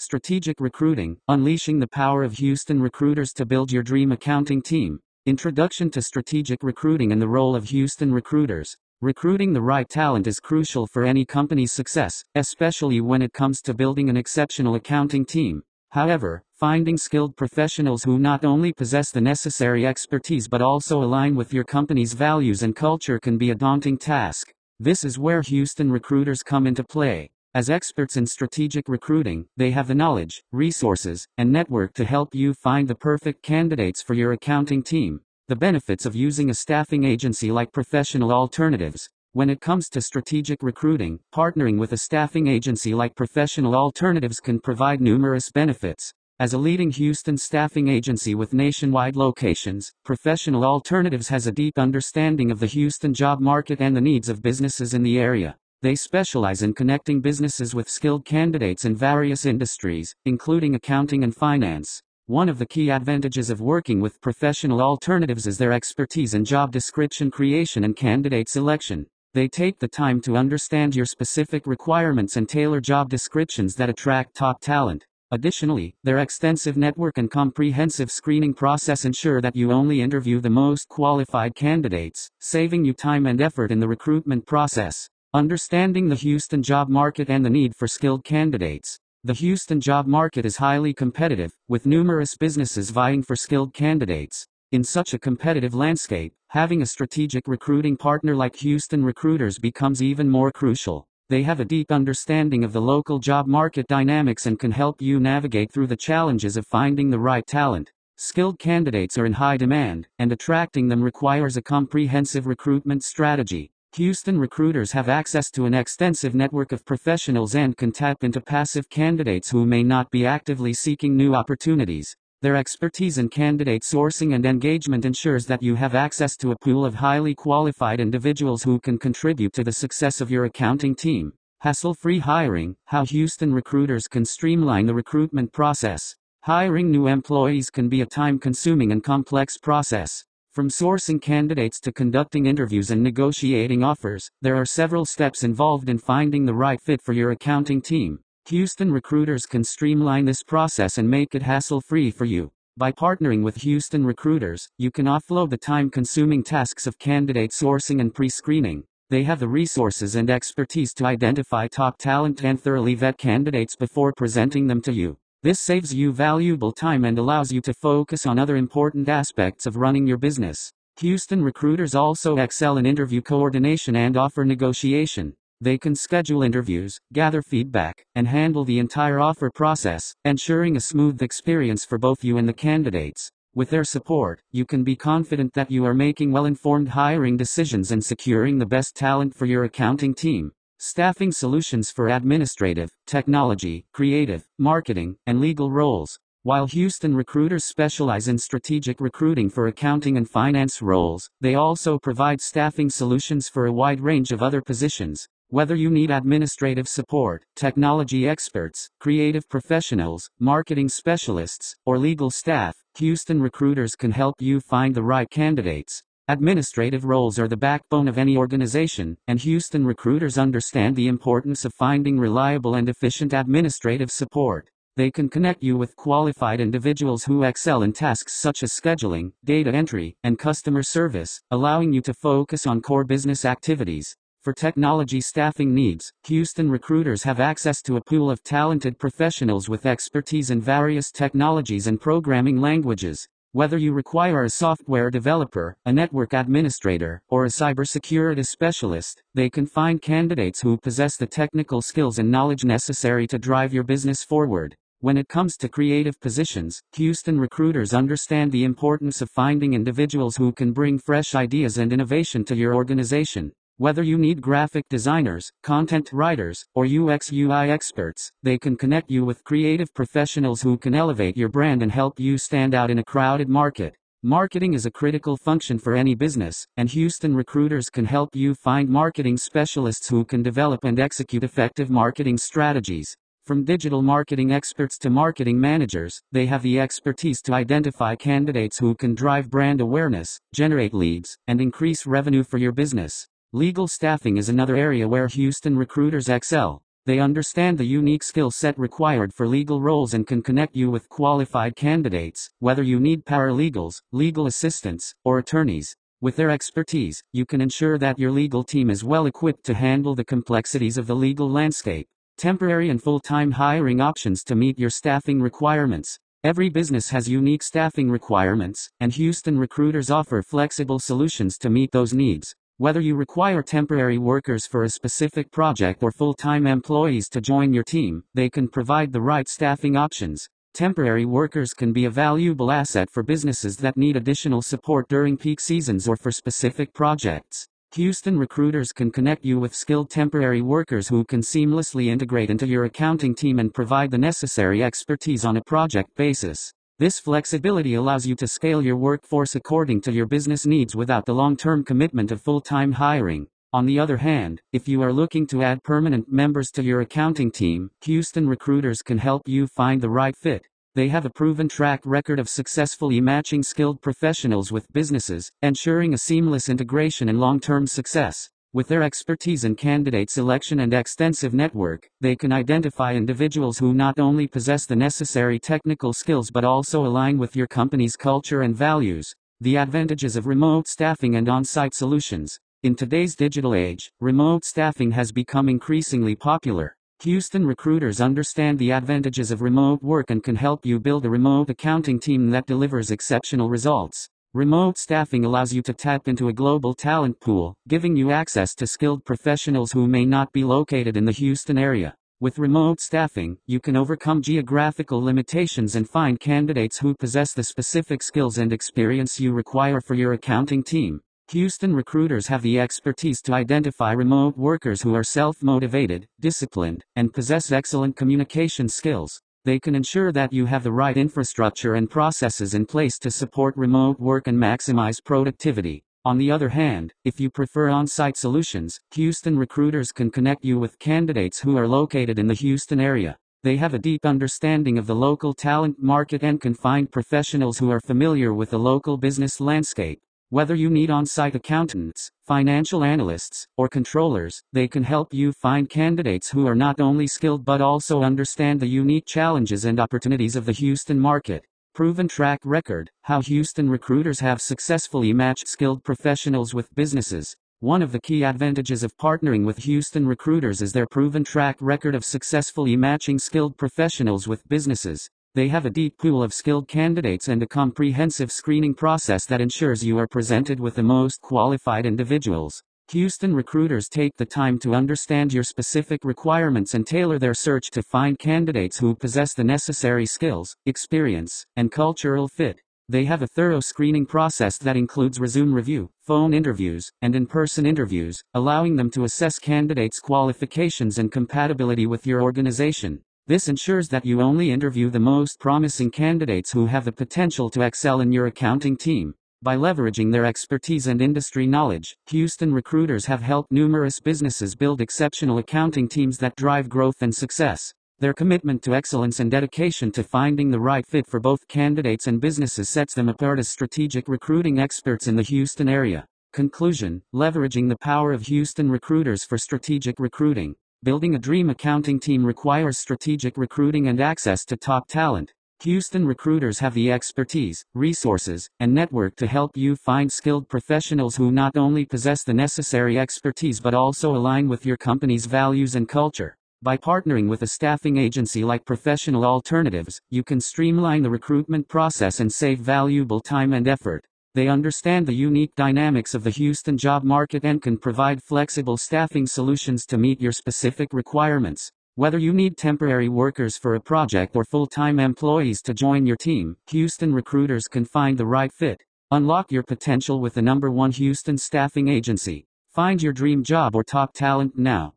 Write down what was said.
Strategic Recruiting, Unleashing the Power of Houston Recruiters to Build Your Dream Accounting Team. Introduction to Strategic Recruiting and the Role of Houston Recruiters. Recruiting the right talent is crucial for any company's success, especially when it comes to building an exceptional accounting team. However, finding skilled professionals who not only possess the necessary expertise but also align with your company's values and culture can be a daunting task. This is where Houston Recruiters come into play. As experts in strategic recruiting, they have the knowledge, resources, and network to help you find the perfect candidates for your accounting team. The benefits of using a staffing agency like Professional Alternatives. When it comes to strategic recruiting, partnering with a staffing agency like Professional Alternatives can provide numerous benefits. As a leading Houston staffing agency with nationwide locations, Professional Alternatives has a deep understanding of the Houston job market and the needs of businesses in the area. They specialize in connecting businesses with skilled candidates in various industries, including accounting and finance. One of the key advantages of working with Professional Alternatives is their expertise in job description creation and candidate selection. They take the time to understand your specific requirements and tailor job descriptions that attract top talent. Additionally, their extensive network and comprehensive screening process ensure that you only interview the most qualified candidates, saving you time and effort in the recruitment process. Understanding the Houston job market and the need for skilled candidates. The Houston job market is highly competitive, with numerous businesses vying for skilled candidates. In such a competitive landscape, having a strategic recruiting partner like Houston Recruiters becomes even more crucial. They have a deep understanding of the local job market dynamics and can help you navigate through the challenges of finding the right talent. Skilled candidates are in high demand, and attracting them requires a comprehensive recruitment strategy. Houston Recruiters have access to an extensive network of professionals and can tap into passive candidates who may not be actively seeking new opportunities. Their expertise in candidate sourcing and engagement ensures that you have access to a pool of highly qualified individuals who can contribute to the success of your accounting team. Hassle-free hiring, how Houston Recruiters can streamline the recruitment process. Hiring new employees can be a time-consuming and complex process. From sourcing candidates to conducting interviews and negotiating offers, there are several steps involved in finding the right fit for your accounting team. Houston Recruiters can streamline this process and make it hassle-free for you. By partnering with Houston Recruiters, you can offload the time-consuming tasks of candidate sourcing and pre-screening. They have the resources and expertise to identify top talent and thoroughly vet candidates before presenting them to you. This saves you valuable time and allows you to focus on other important aspects of running your business. Houston Recruiters also excel in interview coordination and offer negotiation. They can schedule interviews, gather feedback, and handle the entire offer process, ensuring a smooth experience for both you and the candidates. With their support, you can be confident that you are making well-informed hiring decisions and securing the best talent for your accounting team. Staffing solutions for administrative, technology, creative, marketing, and legal roles. While Houston Recruiters specialize in strategic recruiting for accounting and finance roles, they also provide staffing solutions for a wide range of other positions. Whether you need administrative support, technology experts, creative professionals, marketing specialists, or legal staff, Houston Recruiters can help you find the right candidates. Administrative roles are the backbone of any organization, and Houston Recruiters understand the importance of finding reliable and efficient administrative support. They can connect you with qualified individuals who excel in tasks such as scheduling, data entry, and customer service, allowing you to focus on core business activities. For technology staffing needs, Houston Recruiters have access to a pool of talented professionals with expertise in various technologies and programming languages. Whether you require a software developer, a network administrator, or a cybersecurity specialist, they can find candidates who possess the technical skills and knowledge necessary to drive your business forward. When it comes to creative positions, Houston Recruiters understand the importance of finding individuals who can bring fresh ideas and innovation to your organization. Whether you need graphic designers, content writers, or UX/UI experts, they can connect you with creative professionals who can elevate your brand and help you stand out in a crowded market. Marketing is a critical function for any business, and Houston Recruiters can help you find marketing specialists who can develop and execute effective marketing strategies. From digital marketing experts to marketing managers, they have the expertise to identify candidates who can drive brand awareness, generate leads, and increase revenue for your business. Legal staffing is another area where Houston Recruiters excel. They understand the unique skill set required for legal roles and can connect you with qualified candidates, whether you need paralegals, legal assistants, or attorneys. With their expertise, you can ensure that your legal team is well equipped to handle the complexities of the legal landscape. Temporary and full-time hiring options to meet your staffing requirements. Every business has unique staffing requirements, and Houston recruiters offer flexible solutions to meet those needs. Whether you require temporary workers for a specific project or full-time employees to join your team, they can provide the right staffing options. Temporary workers can be a valuable asset for businesses that need additional support during peak seasons or for specific projects. Houston recruiters can connect you with skilled temporary workers who can seamlessly integrate into your accounting team and provide the necessary expertise on a project basis. This flexibility allows you to scale your workforce according to your business needs without the long-term commitment of full-time hiring. On the other hand, if you are looking to add permanent members to your accounting team, Houston recruiters can help you find the right fit. They have a proven track record of successfully matching skilled professionals with businesses, ensuring a seamless integration and long-term success. With their expertise in candidate selection and extensive network, they can identify individuals who not only possess the necessary technical skills but also align with your company's culture and values. The advantages of remote staffing and on-site solutions. In today's digital age, remote staffing has become increasingly popular. Houston recruiters understand the advantages of remote work and can help you build a remote accounting team that delivers exceptional results. Remote staffing allows you to tap into a global talent pool, giving you access to skilled professionals who may not be located in the Houston area. With remote staffing, you can overcome geographical limitations and find candidates who possess the specific skills and experience you require for your accounting team. Houston recruiters have the expertise to identify remote workers who are self-motivated, disciplined, and possess excellent communication skills. They can ensure that you have the right infrastructure and processes in place to support remote work and maximize productivity. On the other hand, if you prefer on-site solutions, Houston recruiters can connect you with candidates who are located in the Houston area. They have a deep understanding of the local talent market and can find professionals who are familiar with the local business landscape. Whether you need on-site accountants, financial analysts, or controllers, they can help you find candidates who are not only skilled but also understand the unique challenges and opportunities of the Houston market. Proven track record: how Houston recruiters have successfully matched skilled professionals with businesses. One of the key advantages of partnering with Houston recruiters is their proven track record of successfully matching skilled professionals with businesses. They have a deep pool of skilled candidates and a comprehensive screening process that ensures you are presented with the most qualified individuals. Houston recruiters take the time to understand your specific requirements and tailor their search to find candidates who possess the necessary skills, experience, and cultural fit. They have a thorough screening process that includes resume review, phone interviews, and in-person interviews, allowing them to assess candidates' qualifications and compatibility with your organization. This ensures that you only interview the most promising candidates who have the potential to excel in your accounting team. By leveraging their expertise and industry knowledge, Houston recruiters have helped numerous businesses build exceptional accounting teams that drive growth and success. Their commitment to excellence and dedication to finding the right fit for both candidates and businesses sets them apart as strategic recruiting experts in the Houston area. Conclusion: leveraging the power of Houston recruiters for strategic recruiting. Building a dream accounting team requires strategic recruiting and access to top talent. Houston recruiters have the expertise, resources, and network to help you find skilled professionals who not only possess the necessary expertise but also align with your company's values and culture. By partnering with a staffing agency like Professional Alternatives, you can streamline the recruitment process and save valuable time and effort. They understand the unique dynamics of the Houston job market and can provide flexible staffing solutions to meet your specific requirements. Whether you need temporary workers for a project or full-time employees to join your team, Houston recruiters can find the right fit. Unlock your potential with the #1 Houston staffing agency. Find your dream job or top talent now.